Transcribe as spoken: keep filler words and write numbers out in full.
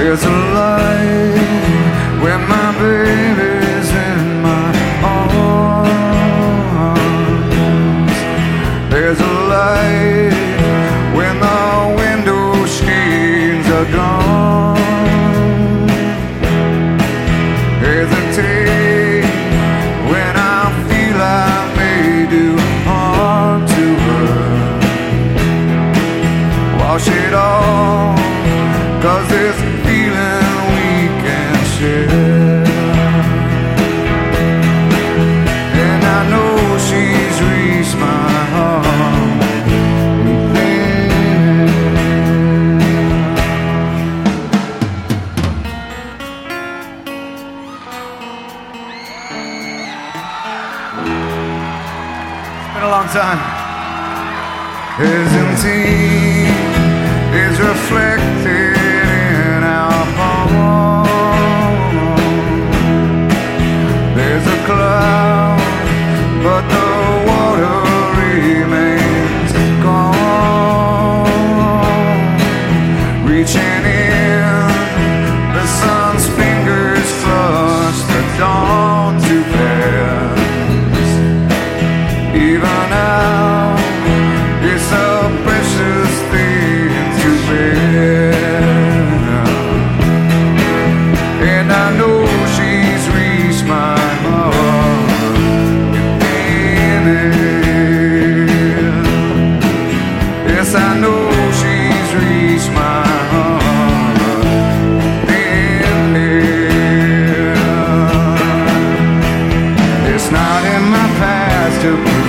There's a light when my baby's in my arms. There's a light when the window screens are gone. Hesitate when I feel I may do harm to her. Wash it off, 'cause there's a feeling we can share. And I know she's reached my heart. It's been a long time. His indeed is reflected in our home. There's a cloud, but the water remains gone. Reaching in, the sun's fingers flush the dawn too fast. Even now, it's a precious thing to bear. And I know she's reached my heart. Yes, I know she's reached my heart. It's not in my past to